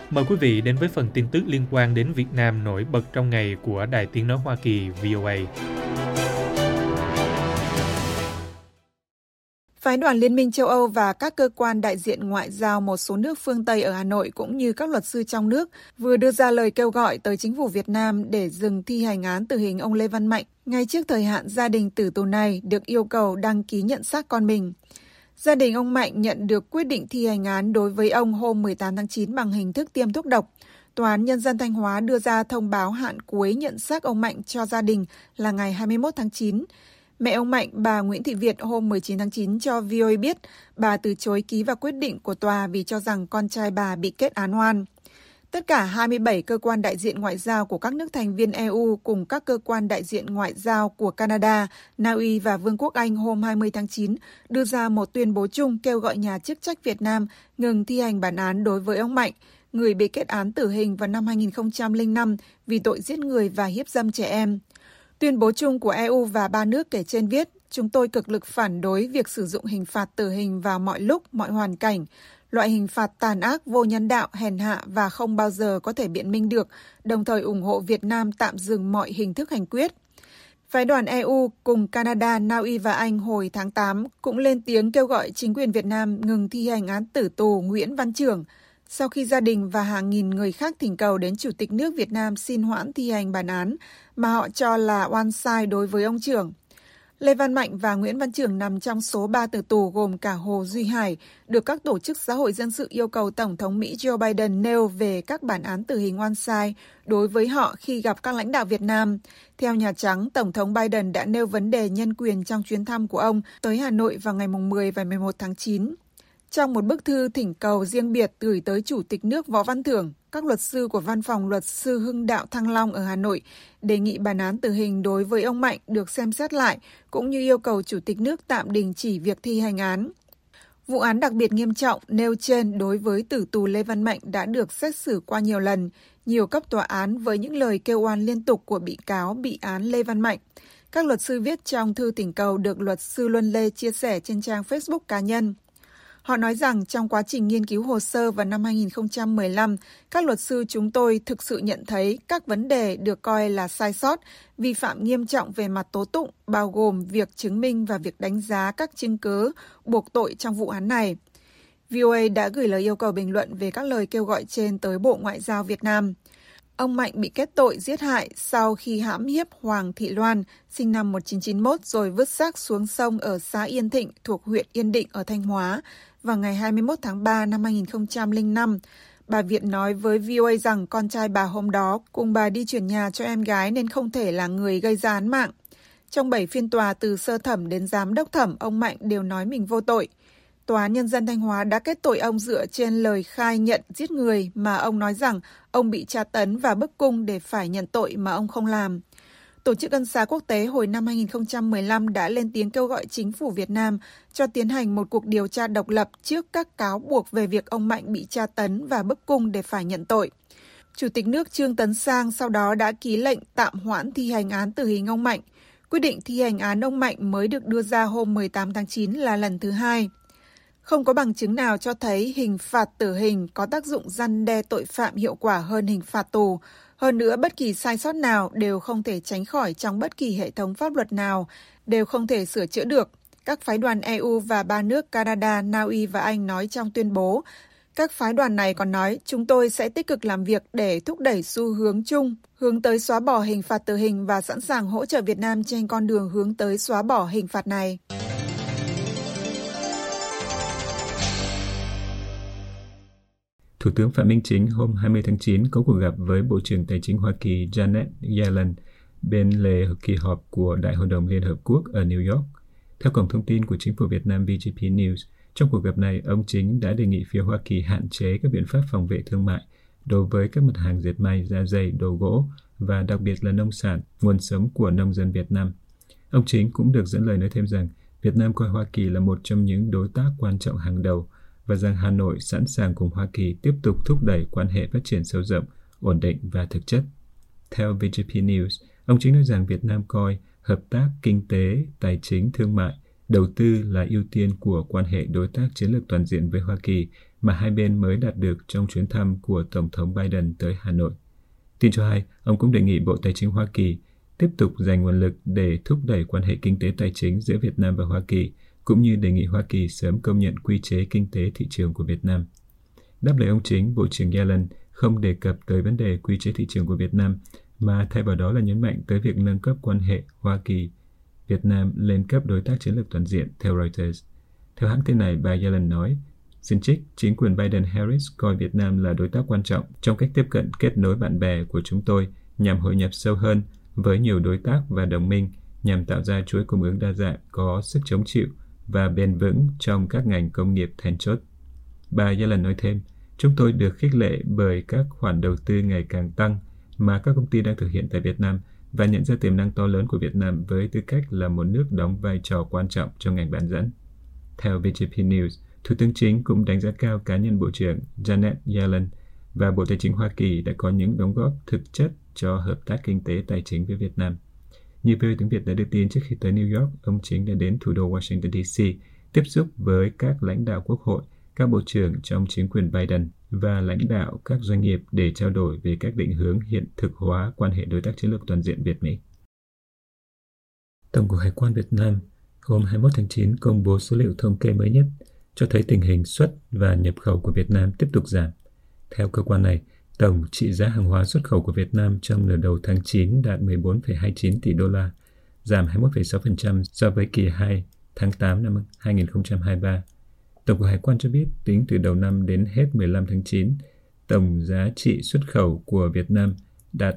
Mời quý vị đến với phần tin tức liên quan đến Việt Nam nổi bật trong ngày của Đài Tiếng nói Hoa Kỳ VOA. Phái đoàn Liên minh châu Âu và các cơ quan đại diện ngoại giao một số nước phương Tây ở Hà Nội cũng như các luật sư trong nước vừa đưa ra lời kêu gọi tới chính phủ Việt Nam để dừng thi hành án tử hình ông Lê Văn Mạnh ngay trước thời hạn gia đình tử tù này được yêu cầu đăng ký nhận xác con mình. Gia đình ông Mạnh nhận được quyết định thi hành án đối với ông hôm 18 tháng 9 bằng hình thức tiêm thuốc độc. Tòa án Nhân dân Thanh Hóa đưa ra thông báo hạn cuối nhận xác ông Mạnh cho gia đình là ngày 21 tháng 9. Mẹ ông Mạnh, bà Nguyễn Thị Việt hôm 19 tháng 9 cho VOA biết bà từ chối ký vào quyết định của tòa vì cho rằng con trai bà bị kết án oan. Tất cả 27 cơ quan đại diện ngoại giao của các nước thành viên EU cùng các cơ quan đại diện ngoại giao của Canada, Na Uy và Vương quốc Anh hôm 20 tháng 9 đưa ra một tuyên bố chung kêu gọi nhà chức trách Việt Nam ngừng thi hành bản án đối với ông Mạnh, người bị kết án tử hình vào năm 2005 vì tội giết người và hiếp dâm trẻ em. Tuyên bố chung của EU và ba nước kể trên viết, chúng tôi cực lực phản đối việc sử dụng hình phạt tử hình vào mọi lúc, mọi hoàn cảnh. Loại hình phạt tàn ác, vô nhân đạo, hèn hạ và không bao giờ có thể biện minh được, đồng thời ủng hộ Việt Nam tạm dừng mọi hình thức hành quyết. Phái đoàn EU cùng Canada, Na Uy và Anh hồi tháng 8 cũng lên tiếng kêu gọi chính quyền Việt Nam ngừng thi hành án tử tù Nguyễn Văn Chưởng, sau khi gia đình và hàng nghìn người khác thỉnh cầu đến Chủ tịch nước Việt Nam xin hoãn thi hành bản án mà họ cho là oan sai đối với ông Chưởng. Lê Văn Mạnh và Nguyễn Văn Chưởng nằm trong số 3 tử tù gồm cả Hồ Duy Hải, được các tổ chức xã hội dân sự yêu cầu Tổng thống Mỹ Joe Biden nêu về các bản án tử hình oan sai đối với họ khi gặp các lãnh đạo Việt Nam. Theo Nhà Trắng, Tổng thống Biden đã nêu vấn đề nhân quyền trong chuyến thăm của ông tới Hà Nội vào ngày 10 và 11 tháng 9. Trong một bức thư thỉnh cầu riêng biệt gửi tới Chủ tịch nước Võ Văn Thưởng, các luật sư của Văn phòng Luật sư Hưng Đạo Thăng Long ở Hà Nội đề nghị bản án tử hình đối với ông Mạnh được xem xét lại, cũng như yêu cầu Chủ tịch nước tạm đình chỉ việc thi hành án. Vụ án đặc biệt nghiêm trọng nêu trên đối với tử tù Lê Văn Mạnh đã được xét xử qua nhiều lần, nhiều cấp tòa án với những lời kêu oan liên tục của bị cáo bị án Lê Văn Mạnh. Các luật sư viết trong thư thỉnh cầu được luật sư Luân Lê chia sẻ trên trang Facebook cá nhân. Họ nói rằng trong quá trình nghiên cứu hồ sơ vào năm 2015, các luật sư chúng tôi thực sự nhận thấy các vấn đề được coi là sai sót, vi phạm nghiêm trọng về mặt tố tụng, bao gồm việc chứng minh và việc đánh giá các chứng cứ buộc tội trong vụ án này. VOA đã gửi lời yêu cầu bình luận về các lời kêu gọi trên tới Bộ Ngoại giao Việt Nam. Ông Mạnh bị kết tội giết hại sau khi hãm hiếp Hoàng Thị Loan, sinh năm 1991, rồi vứt xác xuống sông ở xã Yên Thịnh thuộc huyện Yên Định ở Thanh Hóa vào ngày 21 tháng 3 năm 2005. Bà Việt nói với VOA rằng con trai bà hôm đó cùng bà đi chuyển nhà cho em gái nên không thể là người gây ra án mạng. Trong 7 phiên tòa từ sơ thẩm đến giám đốc thẩm, ông Mạnh đều nói mình vô tội. Tòa án Nhân dân Thanh Hóa đã kết tội ông dựa trên lời khai nhận giết người mà ông nói rằng ông bị tra tấn và bức cung để phải nhận tội mà ông không làm. Tổ chức Ân xá Quốc tế hồi năm 2015 đã lên tiếng kêu gọi chính phủ Việt Nam cho tiến hành một cuộc điều tra độc lập trước các cáo buộc về việc ông Mạnh bị tra tấn và bức cung để phải nhận tội. Chủ tịch nước Trương Tấn Sang sau đó đã ký lệnh tạm hoãn thi hành án tử hình ông Mạnh. Quyết định thi hành án ông Mạnh mới được đưa ra hôm 18 tháng 9 là lần thứ hai. Không có bằng chứng nào cho thấy hình phạt tử hình có tác dụng răn đe tội phạm hiệu quả hơn hình phạt tù. Hơn nữa, bất kỳ sai sót nào đều không thể tránh khỏi trong bất kỳ hệ thống pháp luật nào, đều không thể sửa chữa được. Các phái đoàn EU và ba nước Canada, Na Uy và Anh nói trong tuyên bố. Các phái đoàn này còn nói, chúng tôi sẽ tích cực làm việc để thúc đẩy xu hướng chung, hướng tới xóa bỏ hình phạt tử hình và sẵn sàng hỗ trợ Việt Nam trên con đường hướng tới xóa bỏ hình phạt này. Thủ tướng Phạm Minh Chính hôm 20 tháng 9 có cuộc gặp với Bộ trưởng Tài chính Hoa Kỳ Janet Yellen bên lề kỳ họp của Đại hội đồng Liên Hợp Quốc ở New York. Theo cổng thông tin của Chính phủ Việt Nam VGP News, trong cuộc gặp này, ông Chính đã đề nghị phía Hoa Kỳ hạn chế các biện pháp phòng vệ thương mại đối với các mặt hàng dệt may, da giày, đồ gỗ và đặc biệt là nông sản, nguồn sống của nông dân Việt Nam. Ông Chính cũng được dẫn lời nói thêm rằng Việt Nam coi Hoa Kỳ là một trong những đối tác quan trọng hàng đầu và rằng Hà Nội sẵn sàng cùng Hoa Kỳ tiếp tục thúc đẩy quan hệ phát triển sâu rộng, ổn định và thực chất. Theo VGP News, ông Chính nói rằng Việt Nam coi hợp tác kinh tế, tài chính, thương mại, đầu tư là ưu tiên của quan hệ đối tác chiến lược toàn diện với Hoa Kỳ mà hai bên mới đạt được trong chuyến thăm của Tổng thống Biden tới Hà Nội. Tin cho hay, ông cũng đề nghị Bộ Tài chính Hoa Kỳ tiếp tục dành nguồn lực để thúc đẩy quan hệ kinh tế tài chính giữa Việt Nam và Hoa Kỳ, cũng như đề nghị Hoa Kỳ sớm công nhận quy chế kinh tế thị trường của Việt Nam. Đáp lời ông Chính, Bộ trưởng Yellen không đề cập tới vấn đề quy chế thị trường của Việt Nam, mà thay vào đó là nhấn mạnh tới việc nâng cấp quan hệ Hoa Kỳ-Việt Nam lên cấp đối tác chiến lược toàn diện, theo Reuters. Theo hãng tin này, bà Yellen nói, xin trích, chính quyền Biden-Harris coi Việt Nam là đối tác quan trọng trong cách tiếp cận kết nối bạn bè của chúng tôi nhằm hội nhập sâu hơn với nhiều đối tác và đồng minh nhằm tạo ra chuỗi cung ứng đa dạng, có sức chống chịu và bền vững trong các ngành công nghiệp then chốt. Bà Yellen nói thêm, chúng tôi được khích lệ bởi các khoản đầu tư ngày càng tăng mà các công ty đang thực hiện tại Việt Nam và nhận ra tiềm năng to lớn của Việt Nam với tư cách là một nước đóng vai trò quan trọng trong ngành bán dẫn. Theo VGP News, Thủ tướng Chính cũng đánh giá cao cá nhân Bộ trưởng Janet Yellen và Bộ Tài chính Hoa Kỳ đã có những đóng góp thực chất cho hợp tác kinh tế tài chính với Việt Nam. Như VOA tiếng Việt đã đưa tin, trước khi tới New York, ông Chính đã đến thủ đô Washington DC, tiếp xúc với các lãnh đạo Quốc hội, các bộ trưởng trong chính quyền Biden và lãnh đạo các doanh nghiệp để trao đổi về các định hướng hiện thực hóa quan hệ đối tác chiến lược toàn diện Việt-Mỹ. Tổng cục Hải quan Việt Nam hôm 21 tháng 9 công bố số liệu thống kê mới nhất cho thấy tình hình xuất và nhập khẩu của Việt Nam tiếp tục giảm. Theo cơ quan này, tổng trị giá hàng hóa xuất khẩu của Việt Nam trong nửa đầu tháng 9 đạt 14,29 tỷ đô la, giảm 21,6% so với kỳ 2 tháng 8 năm 2023. Tổng cục Hải quan cho biết tính từ đầu năm đến hết 15 tháng 9, tổng giá trị xuất khẩu của Việt Nam đạt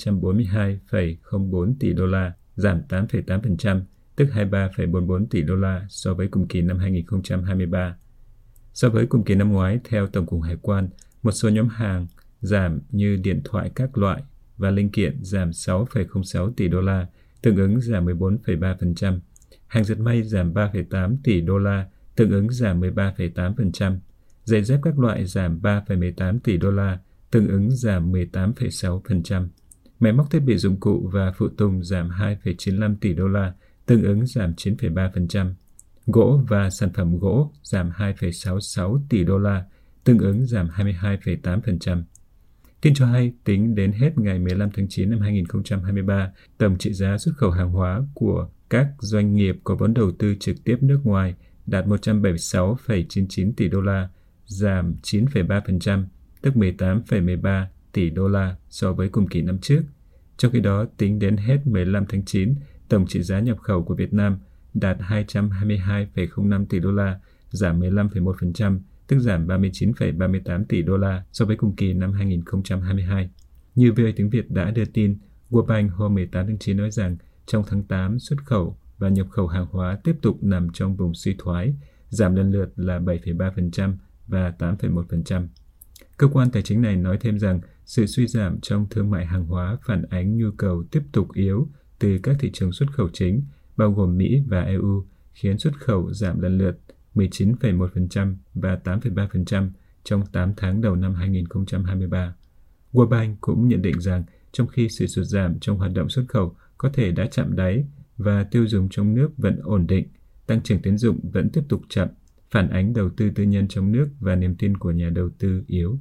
242,04 tỷ đô la, giảm 8,8%, tức 23,44 tỷ đô la so với cùng kỳ năm 2023. So với cùng kỳ năm ngoái, theo Tổng cục Hải quan, một số nhóm hàng giảm như điện thoại các loại và linh kiện giảm 6,06 tỷ đô la, tương ứng giảm 14,3%. Hàng dệt may giảm 3,8 tỷ đô la, tương ứng giảm 13,8%. Giày dép các loại giảm 3,18 tỷ đô la, tương ứng giảm 18,6%. Máy móc thiết bị dụng cụ và phụ tùng giảm 2,95 tỷ đô la, tương ứng giảm 9,3%. Gỗ và sản phẩm gỗ giảm 2,66 tỷ đô la, tương ứng giảm 22,8%. Tin cho hay, tính đến hết ngày 15 tháng 9 năm 2023, tổng trị giá xuất khẩu hàng hóa của các doanh nghiệp có vốn đầu tư trực tiếp nước ngoài đạt 176,99 tỷ đô la, giảm 9,3%, tức 18,13 tỷ đô la so với cùng kỳ năm trước. Trong khi đó, tính đến hết 15 tháng 9, tổng trị giá nhập khẩu của Việt Nam đạt 222,05 tỷ đô la, giảm 15,1%, tức giảm 39,38 tỷ đô la so với cùng kỳ năm 2022. Như VOA tiếng Việt đã đưa tin, World Bank hôm 18 tháng 9 nói rằng trong tháng 8, xuất khẩu và nhập khẩu hàng hóa tiếp tục nằm trong vùng suy thoái, giảm lần lượt là 7,3% và 8,1%. Cơ quan tài chính này nói thêm rằng sự suy giảm trong thương mại hàng hóa phản ánh nhu cầu tiếp tục yếu từ các thị trường xuất khẩu chính, bao gồm Mỹ và EU, khiến xuất khẩu giảm lần lượt 19,1% và 8,3% trong 8 tháng đầu năm 2023. World Bank cũng nhận định rằng trong khi sự sụt giảm trong hoạt động xuất khẩu có thể đã chạm đáy và tiêu dùng trong nước vẫn ổn định, tăng trưởng tín dụng vẫn tiếp tục chậm, phản ánh đầu tư tư nhân trong nước và niềm tin của nhà đầu tư yếu.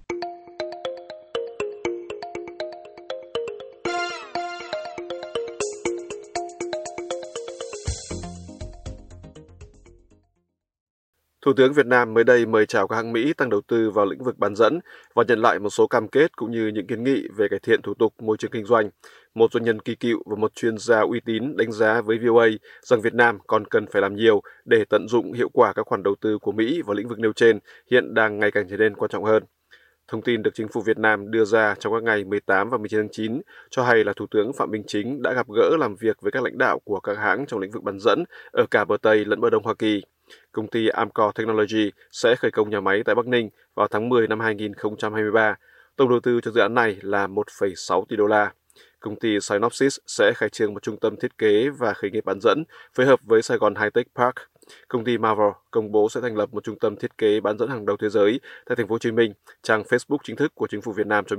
Thủ tướng Việt Nam mới đây mời chào các hãng Mỹ tăng đầu tư vào lĩnh vực bán dẫn và nhận lại một số cam kết cũng như những kiến nghị về cải thiện thủ tục môi trường kinh doanh. Một doanh nhân kỳ cựu và một chuyên gia uy tín đánh giá với VOA rằng Việt Nam còn cần phải làm nhiều để tận dụng hiệu quả các khoản đầu tư của Mỹ vào lĩnh vực nêu trên, hiện đang ngày càng trở nên quan trọng hơn. Thông tin được chính phủ Việt Nam đưa ra trong các ngày 18 và 19 tháng 9 cho hay là Thủ tướng Phạm Minh Chính đã gặp gỡ làm việc với các lãnh đạo của các hãng trong lĩnh vực bán dẫn ở cả bờ Tây lẫn bờ Đông Hoa Kỳ. Công ty Amcor Technology sẽ khởi công nhà máy tại Bắc Ninh vào tháng 10 năm 2023. Tổng đầu tư cho dự án này là 1,6 tỷ đô la. Công ty Synopsys sẽ khai trương một trung tâm thiết kế và khởi nghiệp bán dẫn phối hợp với Sài Gòn Hightech Park. Công ty Marvel công bố sẽ thành lập một trung tâm thiết kế bán dẫn hàng đầu thế giới tại thành phố Hồ Chí Minh, trang Facebook chính thức của chính phủ Việt Nam cho biết.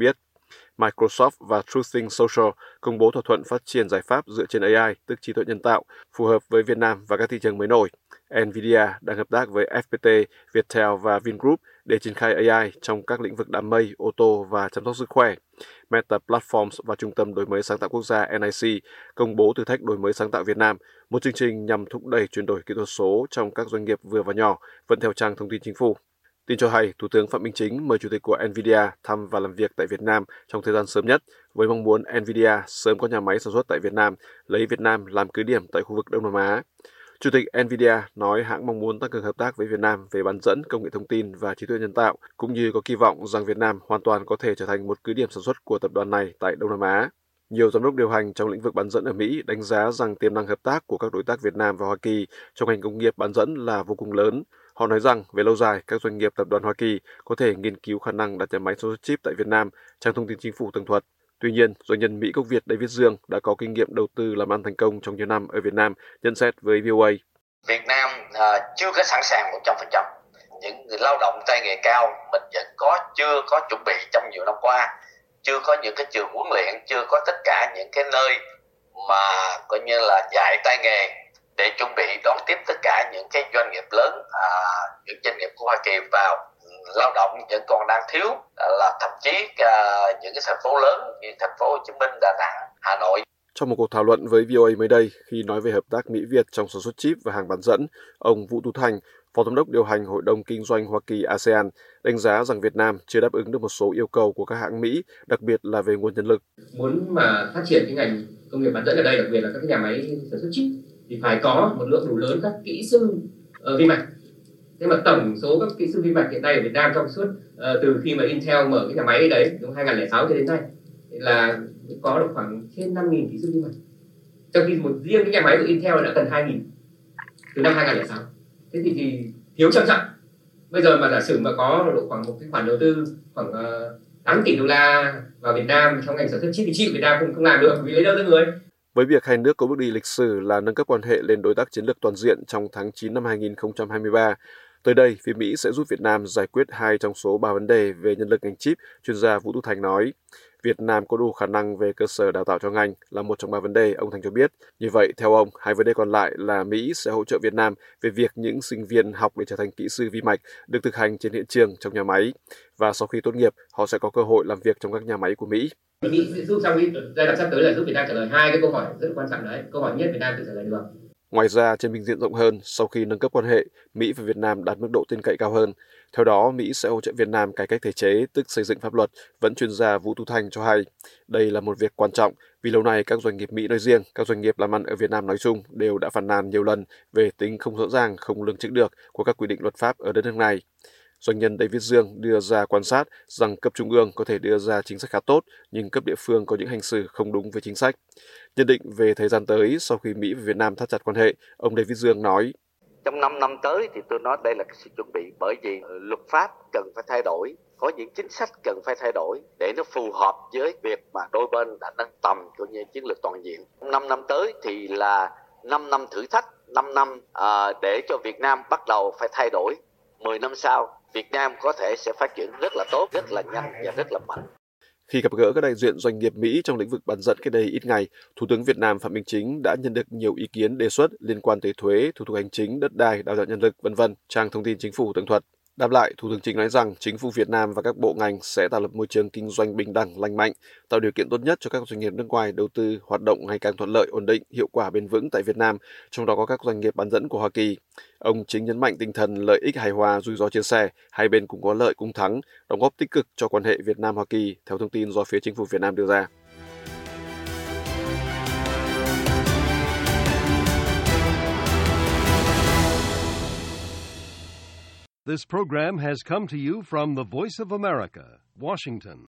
Microsoft và Truthing Social công bố thỏa thuận phát triển giải pháp dựa trên AI, tức trí tuệ nhân tạo, phù hợp với Việt Nam và các thị trường mới nổi. Nvidia đang hợp tác với FPT, Viettel và Vingroup để triển khai AI trong các lĩnh vực đám mây, ô tô và chăm sóc sức khỏe. Meta Platforms và Trung tâm Đổi mới sáng tạo quốc gia NIC công bố thử thách đổi mới sáng tạo Việt Nam, một chương trình nhằm thúc đẩy chuyển đổi kỹ thuật số trong các doanh nghiệp vừa và nhỏ, vẫn theo trang thông tin chính phủ. Tin cho hay, Thủ tướng Phạm Minh Chính mời Chủ tịch của Nvidia thăm và làm việc tại Việt Nam trong thời gian sớm nhất, với mong muốn Nvidia sớm có nhà máy sản xuất tại Việt Nam, lấy Việt Nam làm cứ điểm tại khu vực Đông Nam Á. Chủ tịch Nvidia nói hãng mong muốn tăng cường hợp tác với Việt Nam về bán dẫn, công nghệ thông tin và trí tuệ nhân tạo, cũng như có kỳ vọng rằng Việt Nam hoàn toàn có thể trở thành một cứ điểm sản xuất của tập đoàn này tại Đông Nam Á. Nhiều giám đốc điều hành trong lĩnh vực bán dẫn ở Mỹ đánh giá rằng tiềm năng hợp tác của các đối tác Việt Nam và Hoa Kỳ trong ngành công nghiệp bán dẫn là vô cùng lớn. Họ nói rằng về lâu dài, các doanh nghiệp tập đoàn Hoa Kỳ có thể nghiên cứu khả năng đặt nhà máy sản xuất chip tại Việt Nam, trang thông tin chính phủ tường thuật. Tuy nhiên, doanh nhân Mỹ gốc Việt David Dương đã có kinh nghiệm đầu tư làm ăn thành công trong nhiều năm ở Việt Nam, nhận xét với VOA. Việt Nam chưa có sẵn sàng 100%. Những người lao động tay nghề cao mình vẫn chưa có chuẩn bị trong nhiều năm qua, chưa có những cái trường huấn luyện, chưa có tất cả những cái nơi mà coi như là dạy tay nghề để chuẩn bị đón tiếp tất cả những cái doanh nghiệp lớn, những doanh nghiệp của Hoa Kỳ vào. Lao động vẫn còn đang thiếu, là thậm chí những cái thành phố lớn như thành phố Hồ Chí Minh, Đà Nẵng, Hà Nội. Trong một cuộc thảo luận với VOA mới đây, khi nói về hợp tác Mỹ-Việt trong sản xuất chip và hàng bán dẫn, ông Vũ Tú Thành, Phó Giám đốc điều hành Hội đồng Kinh doanh Hoa Kỳ ASEAN, đánh giá rằng Việt Nam chưa đáp ứng được một số yêu cầu của các hãng Mỹ, đặc biệt là về nguồn nhân lực. Muốn mà phát triển cái ngành công nghiệp bán dẫn ở đây, đặc biệt là các cái nhà máy sản xuất chip, thì phải có một lượng đủ lớn các kỹ sư vi mạch. Thế mà tổng số các kỹ sư vi mạch hiện nay ở Việt Nam trong suốt từ khi mà Intel mở cái nhà máy đấy, từ 2006 cho đến nay, là có được khoảng trên 5.000 kỹ sư vi mạch. Trong khi một riêng cái nhà máy của Intel đã cần 2.000 từ năm 2006. Thế thì thiếu trầm trọng. Bây giờ mà giả sử mà có độ khoảng một cái khoản đầu tư khoảng 8 tỷ đô la vào Việt Nam trong ngành sản xuất chip thì chip Việt Nam không làm được, vì lấy đâu ra người. Với việc hai nước có bước đi lịch sử là nâng cấp quan hệ lên đối tác chiến lược toàn diện trong tháng 9 năm 2023, tới đây, phía Mỹ sẽ giúp Việt Nam giải quyết 2 trong số 3 vấn đề về nhân lực ngành chip, chuyên gia Vũ Tú Thành nói. Việt Nam có đủ khả năng về cơ sở đào tạo cho ngành là một trong 3 vấn đề, ông Thành cho biết. Như vậy, theo ông, 2 vấn đề còn lại là Mỹ sẽ hỗ trợ Việt Nam về việc những sinh viên học để trở thành kỹ sư vi mạch được thực hành trên hiện trường trong nhà máy. Và sau khi tốt nghiệp, họ sẽ có cơ hội làm việc trong các nhà máy của Mỹ. Mỹ sẽ giúp trong giai đoạn sắp tới là giúp Việt Nam trả lời 2 cái câu hỏi rất quan trọng đấy. Câu hỏi nhất Việt Nam tự trả lời được. Ngoài ra, trên bình diện rộng hơn, sau khi nâng cấp quan hệ, Mỹ và Việt Nam đạt mức độ tin cậy cao hơn. Theo đó, Mỹ sẽ hỗ trợ Việt Nam cải cách thể chế, tức xây dựng pháp luật, vẫn chuyên gia Vũ Tú Thành cho hay. Đây là một việc quan trọng vì lâu nay các doanh nghiệp Mỹ nói riêng, các doanh nghiệp làm ăn ở Việt Nam nói chung đều đã phàn nàn nhiều lần về tính không rõ ràng, không lường trước được của các quy định luật pháp ở đất nước này. Doanh nhân David Dương đưa ra quan sát rằng cấp trung ương có thể đưa ra chính sách khá tốt, nhưng cấp địa phương có những hành xử không đúng với chính sách. Nhận định về thời gian tới sau khi Mỹ và Việt Nam thắt chặt quan hệ, ông David Dương nói: Trong 5 năm tới thì tôi nói đây là sự chuẩn bị, bởi vì luật pháp cần phải thay đổi, có những chính sách cần phải thay đổi để nó phù hợp với việc mà đôi bên đã nâng tầm cũng như chiến lược toàn diện. 5 năm tới thì là 5 năm thử thách, 5 năm để cho Việt Nam bắt đầu phải thay đổi. 10 năm sau, Việt Nam có thể sẽ phát triển rất là tốt, rất là nhanh và rất là mạnh. Khi gặp gỡ các đại diện doanh nghiệp Mỹ trong lĩnh vực bán dẫn cách đây ít ngày, Thủ tướng Việt Nam Phạm Minh Chính đã nhận được nhiều ý kiến đề xuất liên quan tới thuế, thủ tục hành chính, đất đai, đào tạo nhân lực, v.v. Trang thông tin chính phủ tường thuật. Đáp lại, Thủ tướng Chính nói rằng chính phủ Việt Nam và các bộ ngành sẽ tạo lập môi trường kinh doanh bình đẳng, lành mạnh, tạo điều kiện tốt nhất cho các doanh nghiệp nước ngoài đầu tư hoạt động ngày càng thuận lợi, ổn định, hiệu quả, bền vững tại Việt Nam, trong đó có các doanh nghiệp bán dẫn của Hoa Kỳ. Ông Chính nhấn mạnh tinh thần lợi ích hài hòa, rủi ro chia sẻ, hai bên cùng có lợi cùng thắng, đóng góp tích cực cho quan hệ Việt Nam-Hoa Kỳ, theo thông tin do phía chính phủ Việt Nam đưa ra. This program has come to you from the Voice of America, Washington.